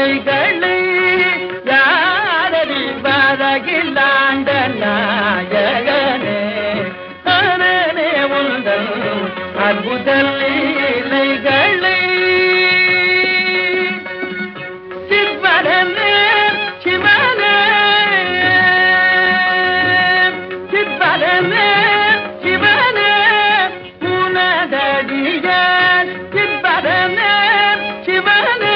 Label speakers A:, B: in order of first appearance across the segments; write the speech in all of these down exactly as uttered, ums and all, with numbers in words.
A: லீலைகளை யாரடி வரகிலாண்ட நாயகனே தானே உந்தன் அற்புத லீலைகளை சிவனே சிவனே சிவனே சிவனே புனதடிய சிவனே சிவனே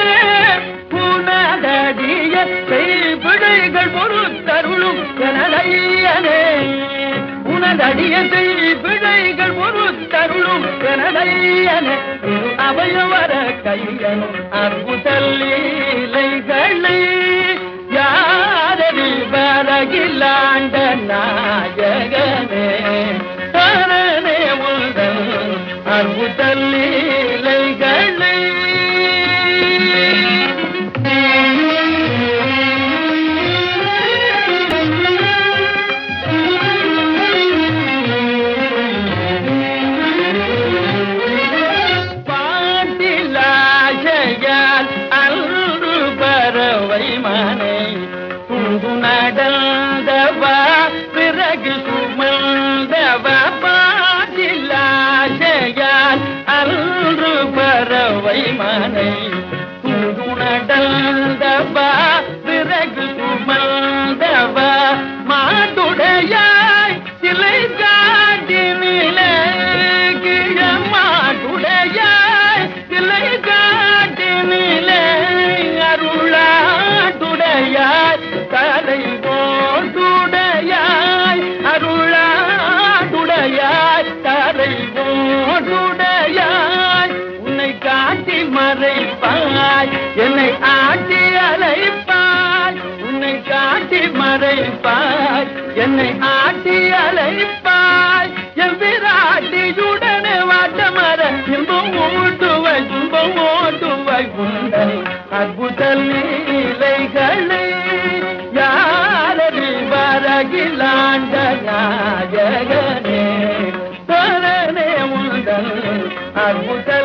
A: புனதடிய செய்பிழைகள் பொறுத்தருளும் எனதையனே உனதடிய செய்பிழைகள் பொறுத்தருளும் எனதையனே அவையவர கையனும் அற்புத லீலைகளை யாரடி வரகிலாண்ட நாயகனே தானே உந்தன் அற்புத லீலைகளை மனை துண்டு நடந்தவா பிறகு சுமந்தவா பாட்டிலாசையால் அன்று பறவை மனை துண்டு நடந்தவா பிறகு சுமந்தவா மாட்டுடையாய் சிலை காட்டினிலே கிழ மாட்டுடையாய் சிலை காட்டினிலே அருளா தலை போட்டுடையாய் அருளாடுடையாய் தலை போட்டுடையாய் உன்னை காட்டி மறைப்பாய் என்னை ஆட்டி அலைப்பாய் உன்னை காட்டி மறைப்பாய் என்னை ஆட்டி அலைப்பாய் என் விராட்டியுடனே வாட்டமர இன்பம் ஓட்டுவாய் துன்பம் ஓட்டுவாய் உண்டல் அற்புத லீலைகளை யாரடி வரகிலாண்ட நாயகனே தானே உந்தன் அற்புத